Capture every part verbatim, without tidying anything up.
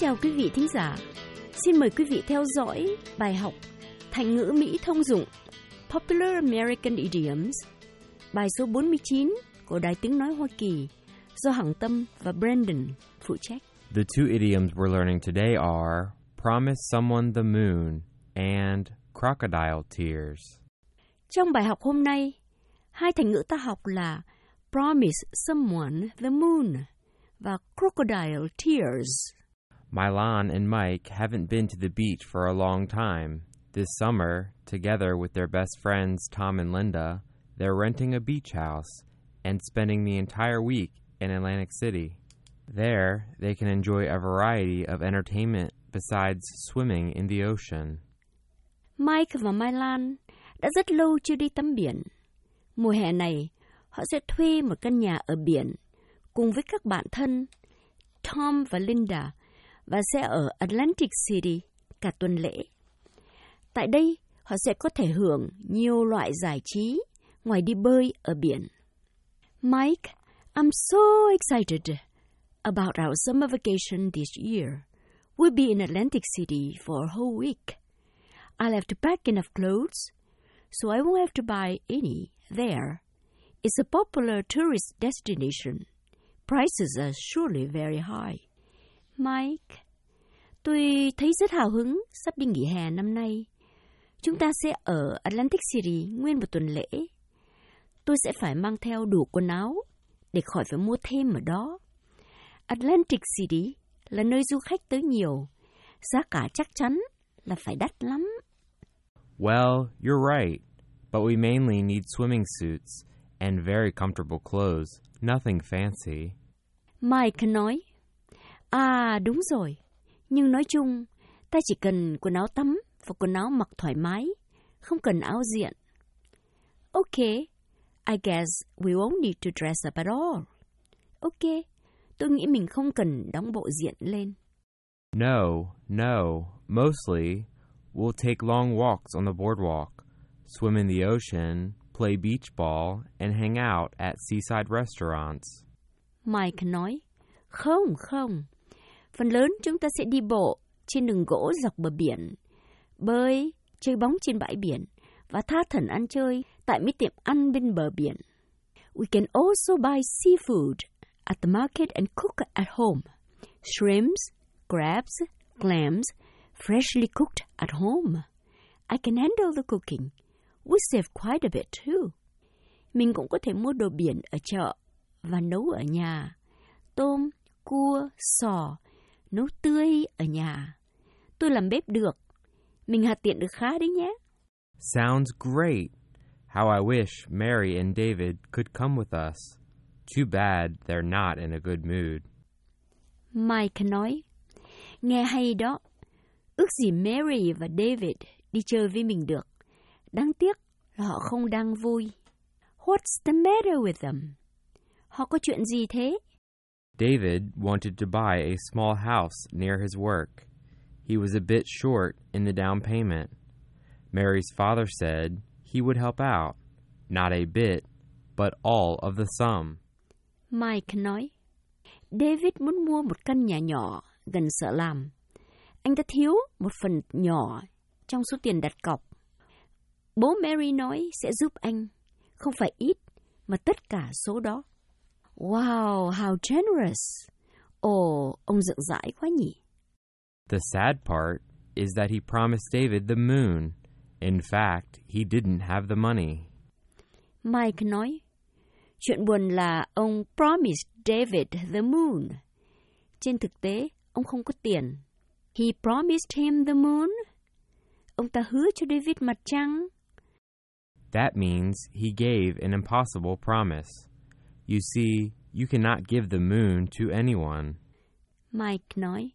chào quý vị thính giả. Xin mời quý vị theo dõi bài học Thành ngữ Mỹ thông dụng Popular American Idioms, bài số bốn mươi chín của Đài Tiếng Nói Hoa Kỳ do Hằng Tâm và Brandon phụ trách. The two idioms we're learning today are promise someone the moon and crocodile tears. Trong bài học hôm nay, hai thành ngữ ta học là promise someone the moon và crocodile tears. Milan and Mike haven't been to the beach for a long time. This summer, together with their best friends Tom and Linda, they're renting a beach house and spending the entire week in Atlantic City. There, they can enjoy a variety of entertainment besides swimming in the ocean. Mike và Milan đã rất lâu chưa đi tắm biển. Mùa hè này, họ sẽ thuê một căn nhà ở biển cùng với các bạn thân Tom và Linda và sẽ ở Atlantic City cả tuần lễ. Tại đây, họ sẽ có thể hưởng nhiều loại giải trí ngoài đi bơi ở biển. Mike, I'm so excited about our summer vacation this year. We'll be in Atlantic City for a whole week. I'll have to pack enough clothes, so I won't have to buy any there. It's a popular tourist destination. Prices are surely very high. Mike, tôi thấy rất hào hứng sắp đi nghỉ hè năm nay. Chúng ta sẽ ở Atlantic City nguyên một tuần lễ. Tôi sẽ phải mang theo đủ quần áo để khỏi phải mua thêm ở đó. Atlantic City là nơi du khách tới nhiều. Giá cả chắc chắn là phải đắt lắm. Well, you're right, but we mainly need swimming suits and very comfortable clothes, nothing fancy. Mike nói, à đúng rồi, nhưng nói chung, ta chỉ cần quần áo tắm và quần áo mặc thoải mái, không cần áo diện. Okay, I guess we won't need to dress up at all. Okay, tôi nghĩ mình không cần đóng bộ diện lên. No, no, mostly we'll take long walks on the boardwalk, swim in the ocean, play beach ball, and hang out at seaside restaurants. Mike nói, không, không. Phần lớn chúng ta sẽ đi bộ trên đường gỗ dọc bờ biển, bơi, chơi bóng trên bãi biển và tha thẩn ăn chơi tại mấy tiệm ăn bên bờ biển. We can also buy seafood at the market and cook at home. Shrimps, crabs, clams, freshly cooked at home. I can handle the cooking. We save quite a bit too. Mình cũng có thể mua đồ biển ở chợ và nấu ở nhà. Tôm, cua, sò, nấu tươi ở nhà. Tôi làm bếp được. Mình hạt tiện được khá đấy nhé. Sounds great. How I wish Mary and David could come with us. Too bad they're not in a good mood. Mike nói, nghe hay đó. Ước gì Mary và David đi chơi với mình được. Đáng tiếc là họ không đang vui. What's the matter with them? Họ có chuyện gì thế? David wanted to buy a small house near his work. He was a bit short in the down payment. Mary's father said he would help out, not a bit, but all of the sum. Mike nói, David muốn mua một căn nhà nhỏ gần sở làm. Anh ta thiếu một phần nhỏ trong số tiền đặt cọc. Bố Mary nói sẽ giúp anh, không phải ít, mà tất cả số đó. Wow, how generous. Ồ, ông rộng rãi quá nhỉ. The sad part is that he promised David the moon. In fact, he didn't have the money. Mike nói, chuyện buồn là ông promised David the moon. Trên thực tế, ông không có tiền. He promised him the moon. Ông ta hứa cho David mặt trăng. That means he gave an impossible promise. You see, you cannot give the moon to anyone. Mike nói,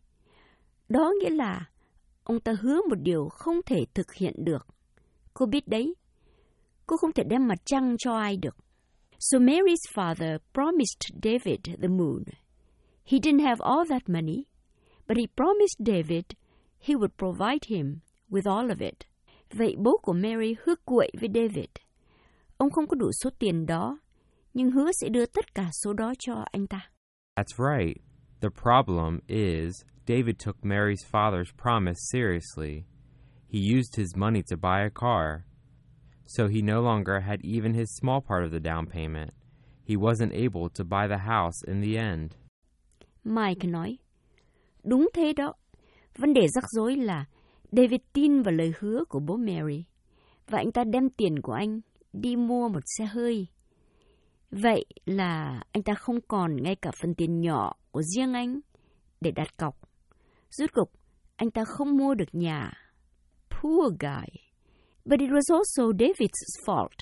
đó nghĩa là ông ta hứa một điều không thể thực hiện được. Cô biết đấy, cô không thể đem mặt trăng cho ai được. So Mary's father promised David the moon. He didn't have all that money, but he promised David he would provide him with all of it. Vậy bố của Mary hứa cuội với David. Ông không có đủ số tiền đó, nhưng hứa sẽ đưa tất cả số đó cho anh ta. That's right. The problem is David took Mary's father's promise seriously. He used his money to buy a car, so he no longer had even his small part of the down payment. He wasn't able to buy the house in the end. Mike nói, đúng thế đó. Vấn đề rắc rối là David tin vào lời hứa của bố Mary, và anh ta đem tiền của anh đi mua một xe hơi. Vậy là anh ta không còn ngay cả phần tiền nhỏ của riêng anh để đặt cọc. Rốt cục, anh ta không mua được nhà. Poor guy. But it was also David's fault.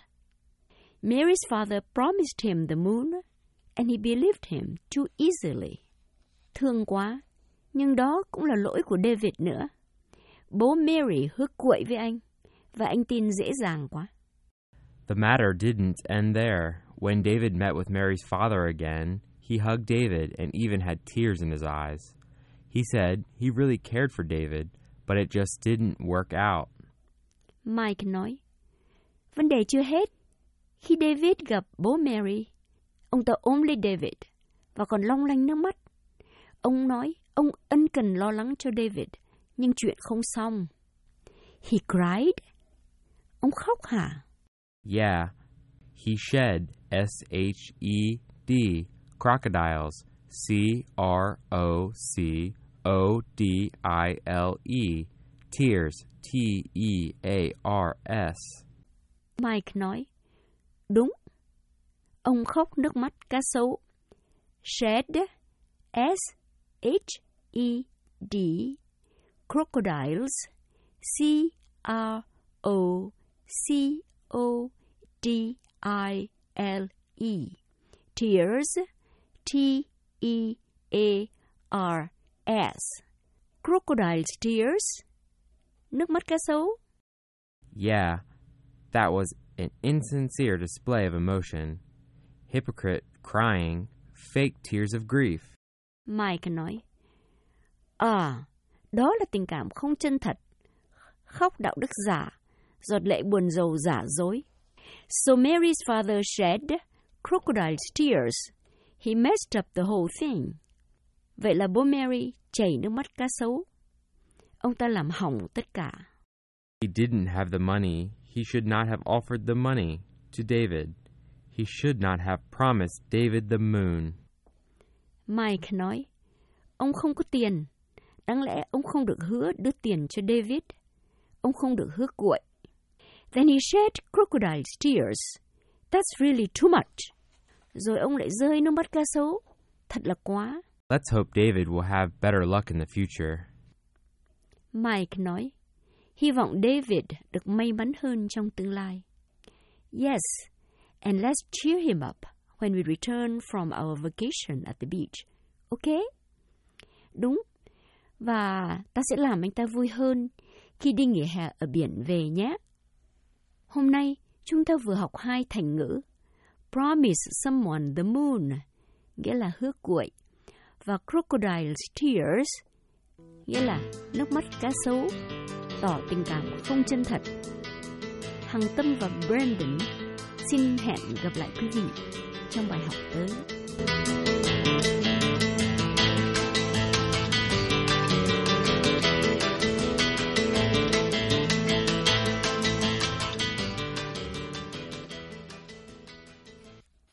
Mary's father promised him the moon, and he believed him too easily. Thương quá, nhưng đó cũng là lỗi của David nữa. Bố Mary hứa cuội với anh, và anh tin dễ dàng quá. The matter didn't end there. When David met with Mary's father again, he hugged David and even had tears in his eyes. He said he really cared for David, but it just didn't work out. Mike nói, vấn đề chưa hết. Khi David gặp bố Mary, ông ta ôm lấy David và còn long lanh nước mắt. Ông nói ông ân cần lo lắng cho David, nhưng chuyện không xong. He cried. Ông khóc hả? Yeah, he shed, S H E D, crocodiles, C R O C O D I L E, tears, T E A R S. Mike nói, đúng. Ông khóc nước mắt cá sấu. Shed, S H E D, crocodiles, C R O C O D I L E, tears, T E A R S. Crocodile's tears, nước mắt cá sấu. Yeah, that was an insincere display of emotion. Hypocrite crying, fake tears of grief. Mike nói, à, đó là tình cảm không chân thật, khóc đạo đức giả, giọt lệ buồn rầu giả dối. So Mary's father shed crocodile's tears. He messed up the whole thing. Vậy là bố Mary chảy nước mắt cá sấu. Ông ta làm hỏng tất cả. He didn't have the money. He should not have offered the money to David. He should not have promised David the moon. Mike nói, ông không có tiền. Đáng lẽ ông không được hứa đưa tiền cho David. Ông không được hứa cuội. Then he shed crocodile's tears. That's really too much. Rồi ông lại rơi nước mắt cá sấu. Thật là quá. Let's hope David will have better luck in the future. Mike nói, hy vọng David được may mắn hơn trong tương lai. Yes, and let's cheer him up when we return from our vacation at the beach. Okay? Đúng. Và ta sẽ làm anh ta vui hơn khi đi nghỉ hè ở biển về nhé. Hôm nay, chúng ta vừa học hai thành ngữ. Promise someone the moon, nghĩa là hứa cuội. Và crocodile's tears, nghĩa là nước mắt cá sấu, tỏ tình cảm không chân thật. Hằng Tâm và Brandon xin hẹn gặp lại quý vị trong bài học tới.